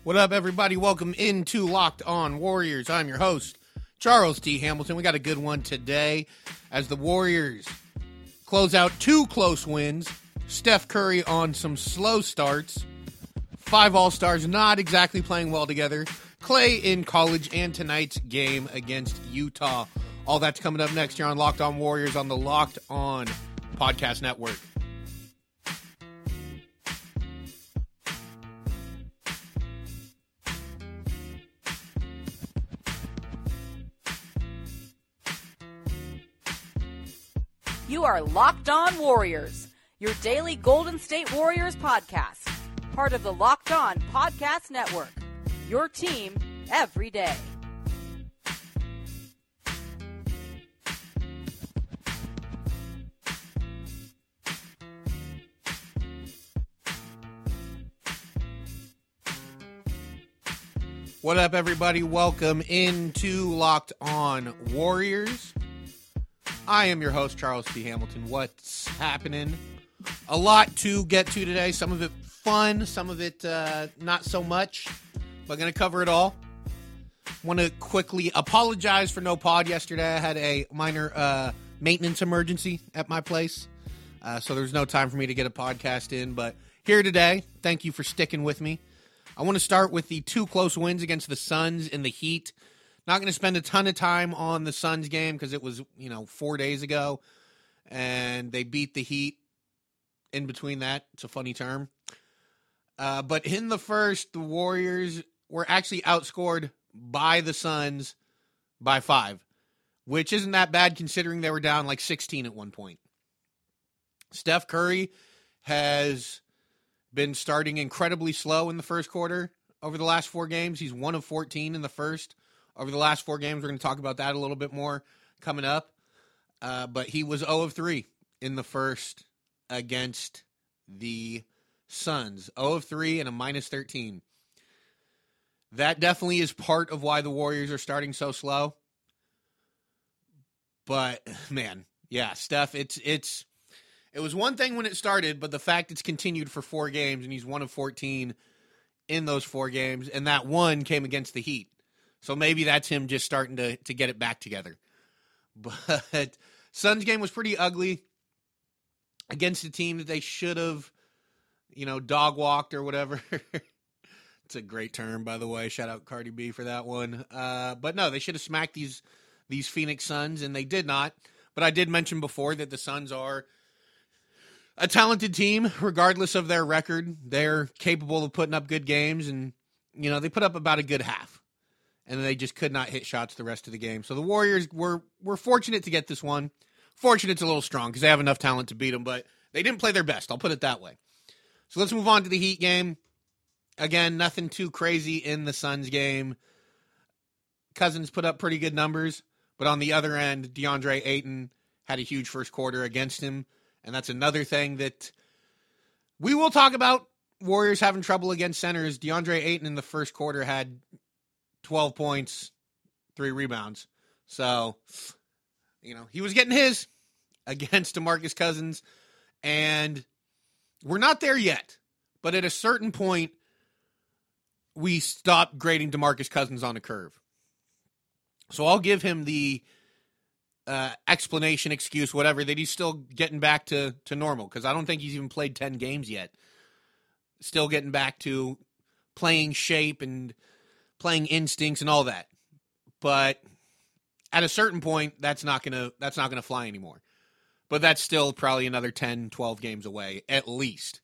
What up, everybody? Welcome into Locked On Warriors. I'm your host, Charles T. Hamilton. We got a good one today as the Warriors close out two close wins. Steph Curry on some slow starts. 5 All-Stars not exactly playing well together. Klay in college and tonight's game against Utah. All that's coming up next here on Locked On Warriors on the Locked On Podcast Network. You are Locked On Warriors, your daily Golden State Warriors podcast. Part of the Locked On Podcast Network, your team every day. What up, everybody? Welcome into Locked On Warriors. I am your host, Charles T. Hamilton. What's happening? A lot to get to today. Some of it fun, some of it not so much, but going to cover it all. Want to quickly apologize for no pod yesterday. I had a minor maintenance emergency at my place, so there's no time for me to get a podcast in, but here today. Thank you for sticking with me. I want to start with the two close wins against the Suns and the Heat. Not going to spend a ton of time on the Suns game because it was, 4 days ago, and they beat the Heat in between that. It's a funny term. But in the first, the Warriors were actually outscored by the Suns by 5, which isn't that bad considering they were down like 16 at one point. Steph Curry has been starting incredibly slow in the first quarter over the last 4 games. He's 1 of 14 in the first. Over the last 4 games, we're going to talk about that a little bit more coming up. But he was 0 of 3 in the first against the Suns. 0 of 3 and a minus 13. That definitely is part of why the Warriors are starting so slow. But, man, yeah, Steph, it was one thing when it started, but the fact it's continued for 4 games, and he's 1 of 14 in those 4 games, and that one came against the Heat. So maybe that's him just starting to get it back together. But Suns game was pretty ugly against a team that they should have, dog walked or whatever. It's a great term, by the way. Shout out Cardi B for that one. But no, they should have smacked these Phoenix Suns, and they did not. But I did mention before that the Suns are a talented team, regardless of their record. They're capable of putting up good games, and, they put up about a good half. And they just could not hit shots the rest of the game. So the Warriors were fortunate to get this one. Fortunate's a little strong because they have enough talent to beat them, but they didn't play their best. I'll put it that way. So let's move on to the Heat game. Again, nothing too crazy in the Suns game. Cousins put up pretty good numbers, but on the other end, DeAndre Ayton had a huge first quarter against him, and that's another thing that we will talk about. Warriors having trouble against centers. DeAndre Ayton in the first quarter had 12 points, 3 rebounds. So, he was getting his against DeMarcus Cousins. And we're not there yet. But at a certain point, we stop grading DeMarcus Cousins on a curve. So I'll give him the explanation, excuse, whatever, that he's still getting back to normal. Because I don't think he's even played 10 games yet. Still getting back to playing shape and playing instincts and all that. But at a certain point, that's not gonna fly anymore. But that's still probably another 10, 12 games away, at least.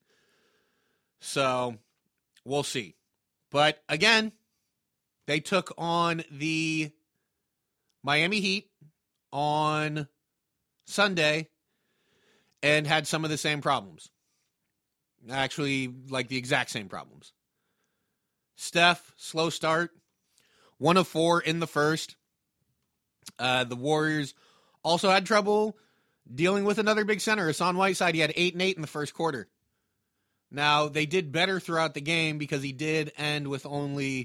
So, we'll see. But again, they took on the Miami Heat on Sunday and had some of the same problems. Actually, like the exact same problems. Steph, slow start, 1 of 4 in the first. The Warriors also had trouble dealing with another big center, Hassan Whiteside. He had 8 and 8 in the first quarter. Now, they did better throughout the game because he did end with only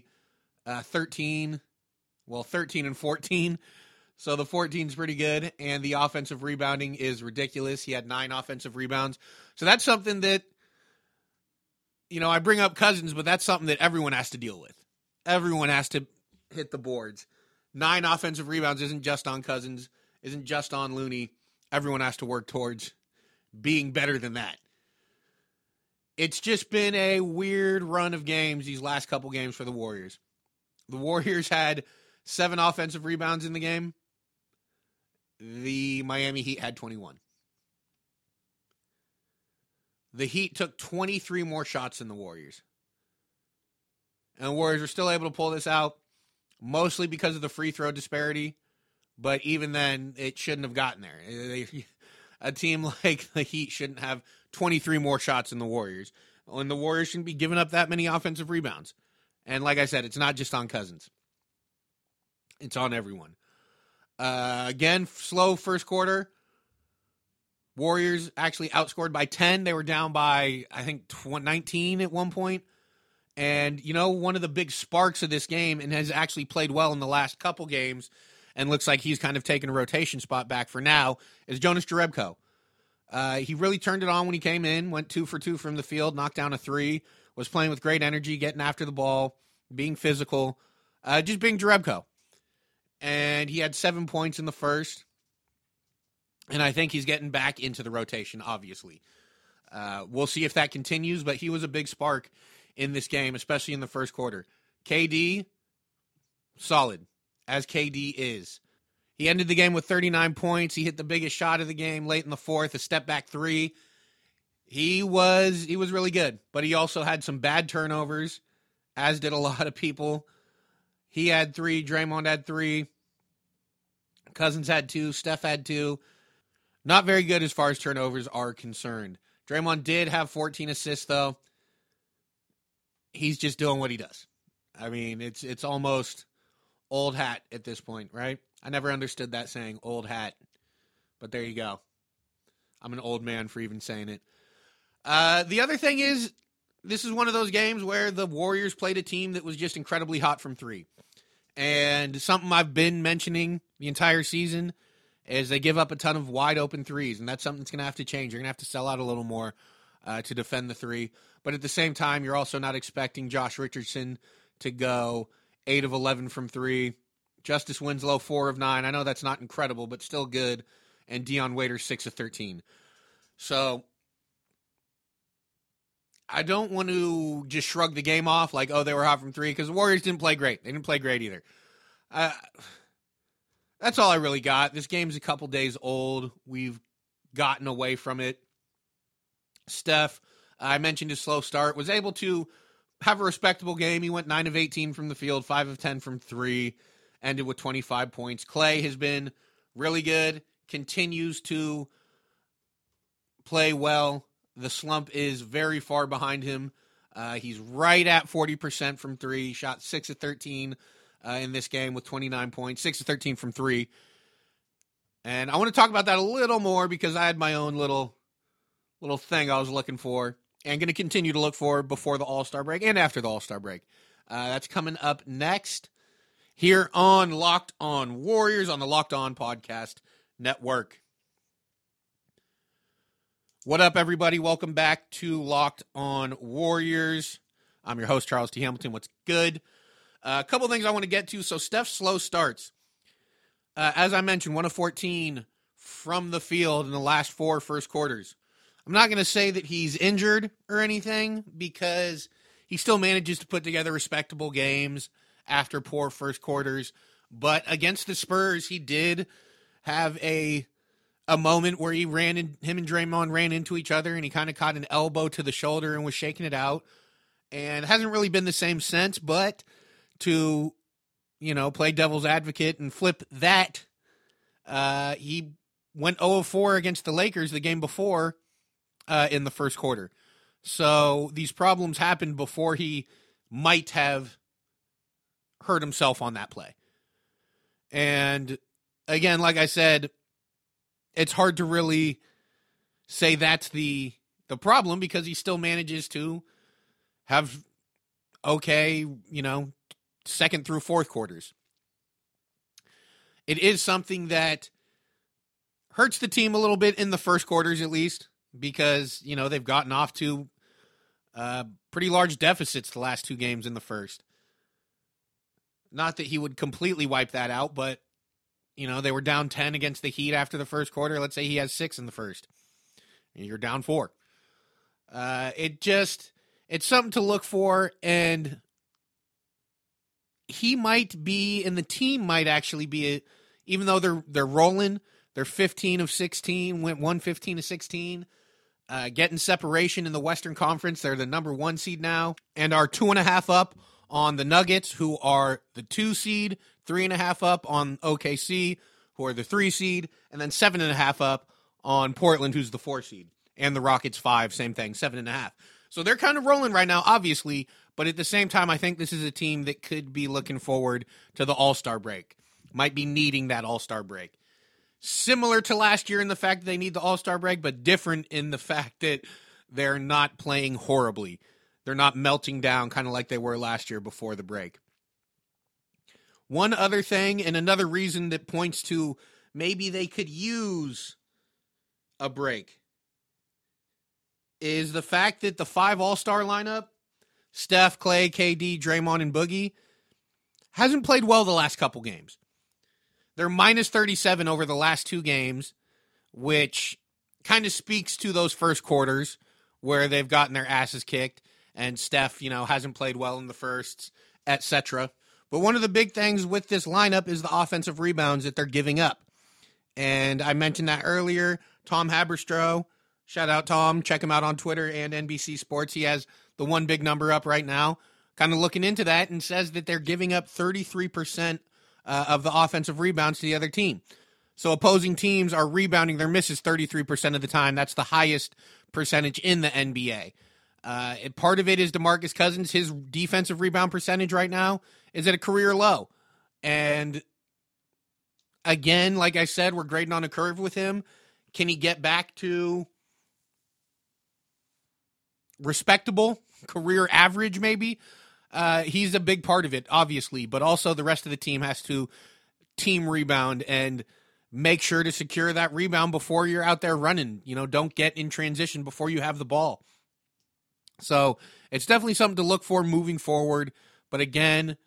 13 and 14. So the 14 is pretty good, and the offensive rebounding is ridiculous. He had 9 offensive rebounds. So that's something that I bring up Cousins, but that's something that everyone has to deal with. Everyone has to hit the boards. 9 offensive rebounds isn't just on Cousins, isn't just on Looney. Everyone has to work towards being better than that. It's just been a weird run of games these last couple games for the Warriors. The Warriors had 7 offensive rebounds in the game. The Miami Heat had 21. The Heat took 23 more shots than the Warriors. And the Warriors were still able to pull this out, mostly because of the free throw disparity. But even then, it shouldn't have gotten there. A team like the Heat shouldn't have 23 more shots than the Warriors. And the Warriors shouldn't be giving up that many offensive rebounds. And like I said, it's not just on Cousins. It's on everyone. Again, slow first quarter. Warriors actually outscored by 10. They were down by, I think, 19 at one point. And, one of the big sparks of this game, and has actually played well in the last couple games, and looks like he's kind of taken a rotation spot back for now, is Jonas Jerebko. He really turned it on when he came in, went 2 for 2 from the field, knocked down a 3, was playing with great energy, getting after the ball, being physical, just being Jerebko. And he had 7 points in the first, and I think he's getting back into the rotation, obviously. We'll see if that continues, but he was a big spark in this game, especially in the first quarter. KD, solid, as KD is. He ended the game with 39 points. He hit the biggest shot of the game late in the fourth, a step-back 3. He was really good, but he also had some bad turnovers, as did a lot of people. He had 3, Draymond had 3, Cousins had 2, Steph had 2. Not very good as far as turnovers are concerned. Draymond did have 14 assists, though. He's just doing what he does. I mean, it's almost old hat at this point, right? I never understood that saying, old hat. But there you go. I'm an old man for even saying it. The other thing is, this is one of those games where the Warriors played a team that was just incredibly hot from 3. And something I've been mentioning the entire season is they give up a ton of wide open 3s, and that's something that's going to have to change. You're going to have to sell out a little more to defend the 3. But at the same time, you're also not expecting Josh Richardson to go 8 of 11 from 3. Justice Winslow, 4 of 9. I know that's not incredible, but still good. And Dion Waiters, 6 of 13. So I don't want to just shrug the game off like, oh, they were hot from 3, because the Warriors didn't play great. They didn't play great either. That's all I really got. This game's a couple days old. We've gotten away from it. Steph, I mentioned his slow start, was able to have a respectable game. He went 9 of 18 from the field, 5 of 10 from 3, ended with 25 points. Klay has been really good, continues to play well. The slump is very far behind him. He's right at 40% from 3, shot 6 of 13 in this game with 29 points, 6 of 13 from 3. And I want to talk about that a little more because I had my own little thing I was looking for and going to continue to look for before the All-Star break and after the All-Star break. That's coming up next here on Locked On Warriors on the Locked On Podcast Network. What up, everybody? Welcome back to Locked On Warriors. I'm your host, Charles T. Hamilton. What's good? A couple things I want to get to. So Steph's slow starts. As I mentioned, 1 of 14 from the field in the last 4 first quarters. I'm not going to say that he's injured or anything because he still manages to put together respectable games after poor first quarters. But against the Spurs, he did have a moment where him and Draymond ran into each other and he kind of caught an elbow to the shoulder and was shaking it out. And it hasn't really been the same since, but to, play devil's advocate and flip that, he went 0-4 against the Lakers the game before in the first quarter. So these problems happened before he might have hurt himself on that play. And again, like I said, it's hard to really say that's the problem because he still manages to have okay, second through fourth quarters. It is something that hurts the team a little bit in the first quarters, at least, because, they've gotten off to Pretty large deficits the last 2 games in the first. Not that he would completely wipe that out, but, they were down 10 against the Heat after the first quarter. Let's say he has 6 in the first. You're down 4. It's something to look for, and he might be, and the team might actually be, even though they're rolling, they're 15 of 16, went 115 of 16, getting separation in the Western Conference. They're the number 1 seed now, and are 2.5 up on the Nuggets, who are the 2 seed, 3.5 up on OKC, who are the 3 seed, and then 7.5 up on Portland, who's the 4 seed, and the Rockets 5, same thing, 7.5. So they're kind of rolling right now, obviously, but at the same time, I think this is a team that could be looking forward to the All-Star break, might be needing that All-Star break. Similar to last year in the fact that they need the All-Star break, but different in the fact that they're not playing horribly. They're not melting down kind of like they were last year before the break. One other thing, and another reason that points to maybe they could use a break, is the fact that the 5 All-Star lineup, Steph, Clay, KD, Draymond, and Boogie, hasn't played well the last couple games. They're minus 37 over the last 2 games, which kind of speaks to those first quarters where they've gotten their asses kicked, and Steph, hasn't played well in the firsts, etc. But one of the big things with this lineup is the offensive rebounds that they're giving up. And I mentioned that earlier. Tom Haberstroh, shout out Tom, check him out on Twitter and NBC Sports. He has the one big number up right now, kind of looking into that, and says that they're giving up 33% of the offensive rebounds to the other team. So opposing teams are rebounding their misses 33% of the time. That's the highest percentage in the NBA. Part of it is DeMarcus Cousins. His defensive rebound percentage right now is at a career low. And again, like I said, we're grading on a curve with him. Can he get back to respectable career average maybe? He's a big part of it, obviously, but also the rest of the team has to team rebound and make sure to secure that rebound before you're out there running. Don't get in transition before you have the ball. So it's definitely something to look for moving forward. But again,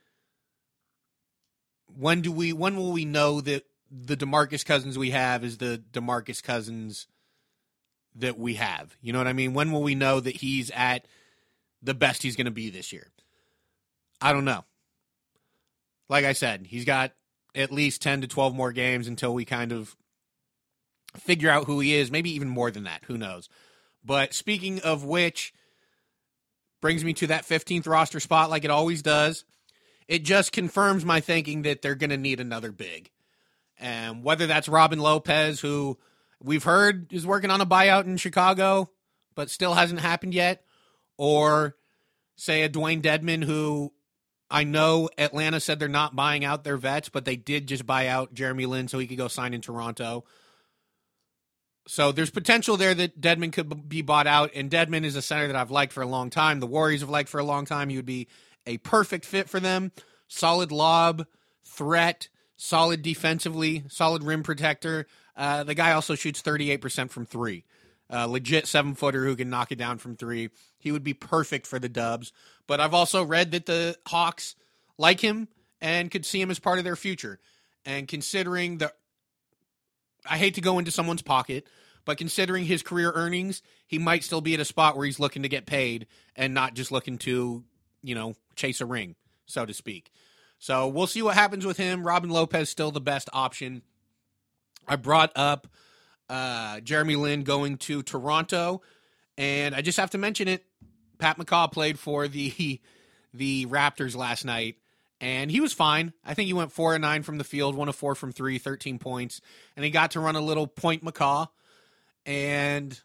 when will we know that the DeMarcus Cousins we have is the DeMarcus Cousins that we have? You know what I mean? When will we know that he's at the best he's going to be this year? I don't know. Like I said, he's got at least 10 to 12 more games until we kind of figure out who he is. Maybe even more than that. Who knows? But speaking of which, brings me to that 15th roster spot like it always does. It just confirms my thinking that they're going to need another big. And whether that's Robin Lopez, who we've heard is working on a buyout in Chicago, but still hasn't happened yet, or say a Dwayne Dedmon, who I know Atlanta said they're not buying out their vets, but they did just buy out Jeremy Lin so he could go sign in Toronto. So there's potential there that Dedmon could be bought out, and Dedmon is a center that I've liked for a long time. The Warriors have liked for a long time. He would be a perfect fit for them. Solid lob, threat, solid defensively, solid rim protector. The guy also shoots 38% from 3. Legit 7-footer who can knock it down from 3. He would be perfect for the Dubs. But I've also read that the Hawks like him and could see him as part of their future. And considering I hate to go into someone's pocket, but considering his career earnings, he might still be at a spot where he's looking to get paid and not just looking to, chase a ring, so to speak. So we'll see what happens with him. Robin Lopez still the best option. I brought up Jeremy Lin going to Toronto, and I just have to mention it. Pat McCaw played for the Raptors last night, and he was fine. I think he went 4 of 9 from the field, 1 of 4 from 3, 13 points, and he got to run a little point McCaw. And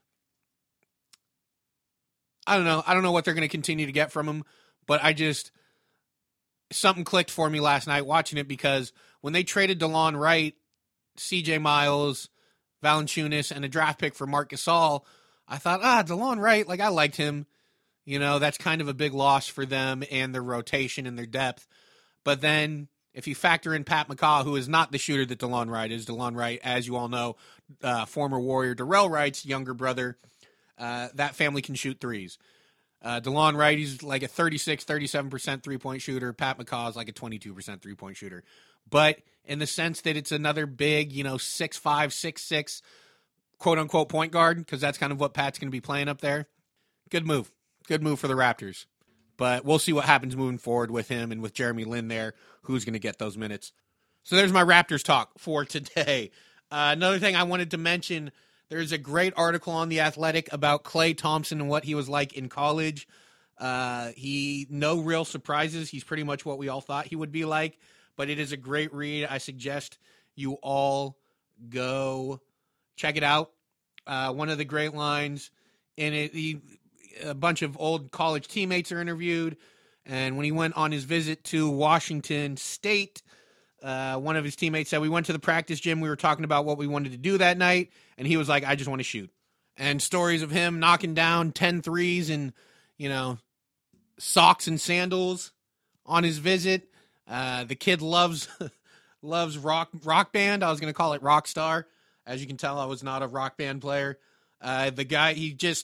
I don't know what they're going to continue to get from him, but something clicked for me last night watching it, because when they traded DeLon Wright, CJ Miles, Valanciunas, and a draft pick for Marc Gasol, I thought, DeLon Wright, I liked him. That's kind of a big loss for them and their rotation and their depth. But then if you factor in Pat McCaw, who is not the shooter that DeLon Wright is, DeLon Wright, as you all know, former Warrior Darrell Wright's younger brother, that family can shoot threes. DeLon Wright, he's like a 36, 37% three-point shooter. Pat McCaw is like a 22% three-point shooter. But in the sense that it's another big, 6'5", 6'6", quote-unquote point guard, because that's kind of what Pat's going to be playing up there. Good move. Good move for the Raptors. But we'll see what happens moving forward with him and with Jeremy Lin there, who's going to get those minutes. So there's my Raptors talk for today. Another thing I wanted to mention, there's a great article on The Athletic about Klay Thompson and what he was like in college. No real surprises. He's pretty much what we all thought he would be like, but it is a great read. I suggest you all go check it out. One of the great lines in it, a bunch of old college teammates are interviewed, and when he went on his visit to Washington State, one of his teammates said, we went to the practice gym, we were talking about what we wanted to do that night, and he was like, I just want to shoot. And stories of him knocking down 10 threes and, socks and sandals on his visit. The kid loves rock band. I was going to call it rock star. As you can tell, I was not a rock band player. The guy,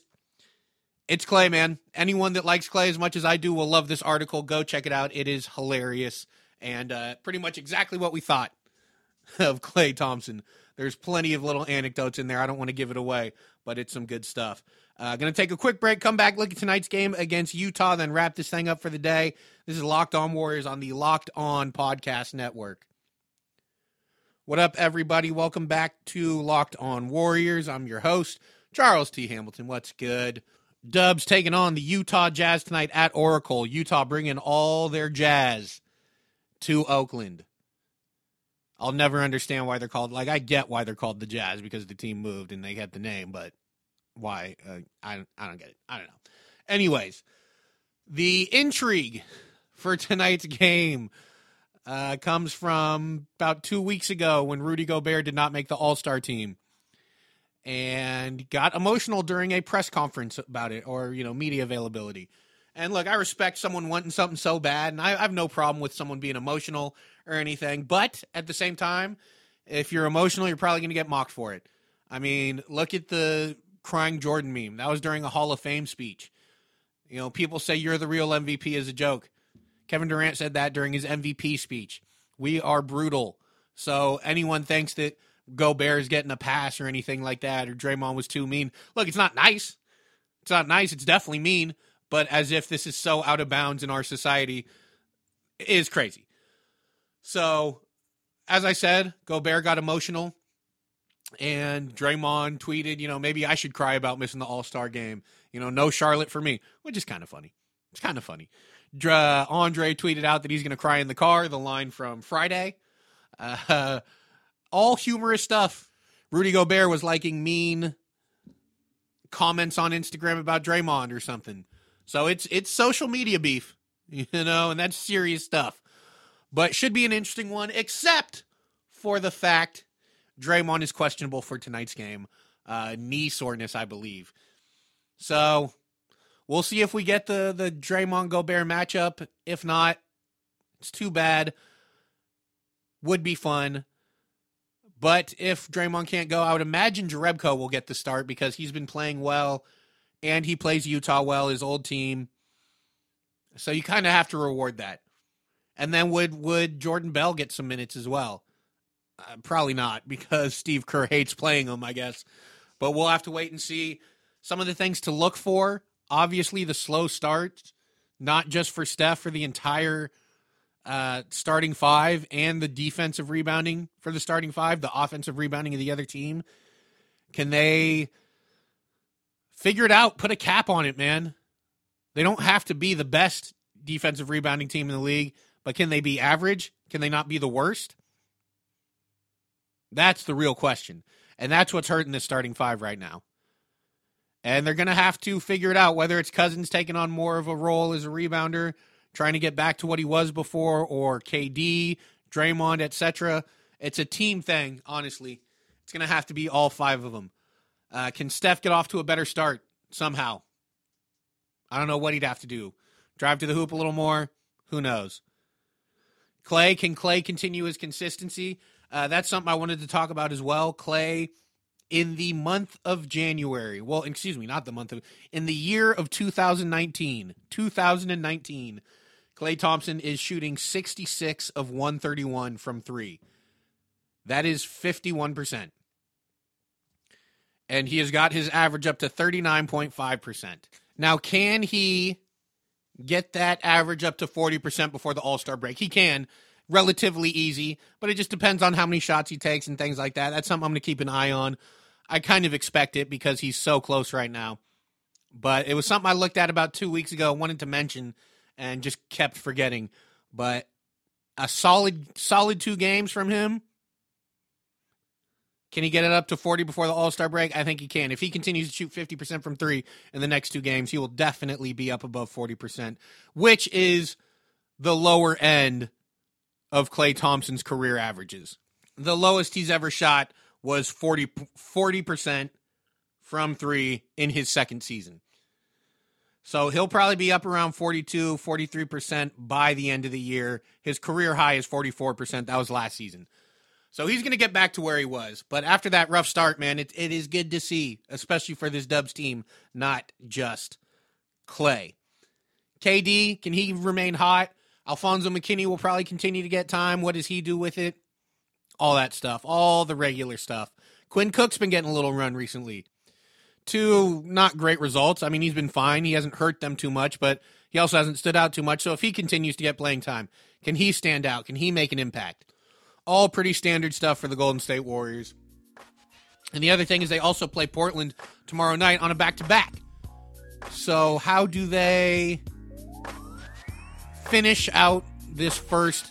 it's Klay, man. Anyone that likes Klay as much as I do will love this article. Go check it out. It is hilarious. And pretty much exactly what we thought of Klay Thompson. There's plenty of little anecdotes in there. I don't want to give it away, but it's some good stuff. Going to take a quick break, come back, look at tonight's game against Utah, then wrap this thing up for the day. This is Locked On Warriors on the Locked On Podcast Network. What up, everybody? Welcome back to Locked On Warriors. I'm your host, Charles T. Hamilton. What's good? Dubs taking on the Utah Jazz tonight at Oracle. Utah bringing all their Jazz to Oakland. I'll never understand why they're called, I get why they're called the Jazz because the team moved and they had the name, but why? I don't get it. I don't know. Anyways, the intrigue for tonight's game comes from about 2 weeks ago when Rudy Gobert did not make the All-Star team and got emotional during a press conference about it or, media availability. And look, I respect someone wanting something so bad, and I have no problem with someone being emotional or anything. But at the same time, if you're emotional, you're probably going to get mocked for it. I mean, look at the crying Jordan meme. That was during a Hall of Fame speech. People say you're the real MVP as a joke. Kevin Durant said that during his MVP speech. We are brutal. So anyone thinks that Gobert is getting a pass or anything like that, or Draymond was too mean. Look, it's not nice. It's not nice. It's definitely mean. But as if this is so out of bounds in our society, it is crazy. So, as I said, Gobert got emotional, and Draymond tweeted, maybe I should cry about missing the All-Star game. No Charlotte for me, which is kind of funny. It's kind of funny. Andre tweeted out that he's going to cry in the car, the line from Friday. All humorous stuff. Rudy Gobert was liking mean comments on Instagram about Draymond or something. So it's social media beef, and that's serious stuff. But should be an interesting one, except for the fact Draymond is questionable for tonight's game. Knee soreness, I believe. So we'll see if we get the Draymond-Gobert matchup. If not, it's too bad. Would be fun. But if Draymond can't go, I would imagine Jerebko will get the start because he's been playing well. And he plays Utah well, his old team. So you kind of have to reward that. And then would Jordan Bell get some minutes as well? Probably not, because Steve Kerr hates playing him, I guess. But we'll have to wait and see. Some of the things to look for, obviously the slow start, not just for Steph, for the entire starting five, and the defensive rebounding for the starting five, the offensive rebounding of the other team. Can they figure it out? Put a cap on it, man. They don't have to be the best defensive rebounding team in the league, but can they be average? Can they not be the worst? That's the real question. And that's what's hurting this starting five right now. And they're going to have to figure it out, whether it's Cousins taking on more of a role as a rebounder, trying to get back to what he was before, or KD, Draymond, etc. It's a team thing, honestly. It's going to have to be all five of them. Can Steph get off to a better start somehow? I don't know what he'd have to do. Drive to the hoop a little more? Who knows? Can Klay continue his consistency? That's something I wanted to talk about as well. Klay in the month of January, well, excuse me, not the month of, in the year of 2019, Klay Thompson is shooting 66 of 131 from three. That is 51%. And he has got his average up to 39.5%. Now, can he get that average up to 40% before the All-Star break? He can. Relatively easy, but it just depends on how many shots he takes and things like that. That's something I'm going to keep an eye on. I kind of expect it because he's so close right now. But it was something I looked at about 2 weeks ago, wanted to mention, and just kept forgetting. But a solid 2 games from him. Can he get it up to 40 before the All-Star break? I think he can. If he continues to shoot 50% from three in the next 2 games, he will definitely be up above 40%, which is the lower end of Klay Thompson's career averages. The lowest he's ever shot was 40% from three in his second season. So he'll probably be up around 42, 43% by the end of the year. His career high is 44%. That was last season. So he's going to get back to where he was. But after that rough start, man, it is good to see, especially for this Dubs team, not just Klay. KD, can he remain hot? Alfonso McKinney will probably continue to get time. What does he do with it? All that stuff. All the regular stuff. Quinn Cook's been getting a little run recently. 2 not great results. I mean, he's been fine. He hasn't hurt them too much, but he also hasn't stood out too much. So if he continues to get playing time, can he stand out? Can he make an impact? All pretty standard stuff for the Golden State Warriors. And the other thing is they also play Portland tomorrow night on a back-to-back. So how do they finish out this first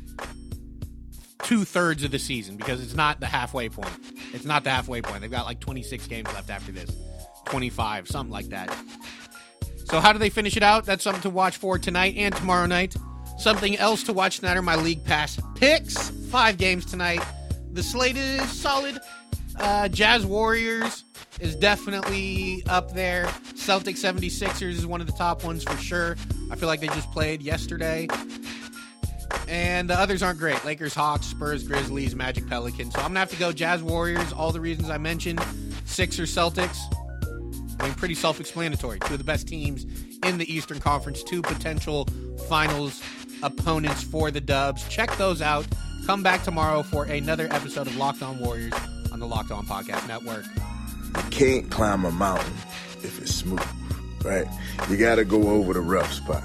2/3 of the season? Because it's not the halfway point. It's not the halfway point. They've got like 26 games left after this. 25, something like that. So how do they finish it out? That's something to watch for tonight and tomorrow night. Something else to watch tonight are my League Pass picks. 5 games tonight. The slate is solid. Jazz Warriors is definitely up there. Celtics 76ers is one of the top ones for sure. I feel like they just played yesterday. And the others aren't great. Lakers, Hawks, Spurs, Grizzlies, Magic, Pelicans. So I'm going to have to go Jazz Warriors, all the reasons I mentioned. Sixers, Celtics. I mean, pretty self-explanatory. 2 of the best teams in the Eastern Conference. 2 potential finals opponents for the Dubs. Check those out. Come back tomorrow for another episode of Locked On Warriors on the Locked On Podcast Network. You can't climb a mountain if it's smooth, right? You got to go over the rough spots.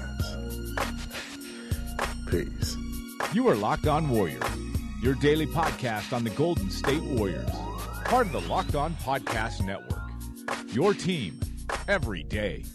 Peace. You are Locked On Warriors, your daily podcast on the Golden State Warriors. Part of the Locked On Podcast Network. Your team every day.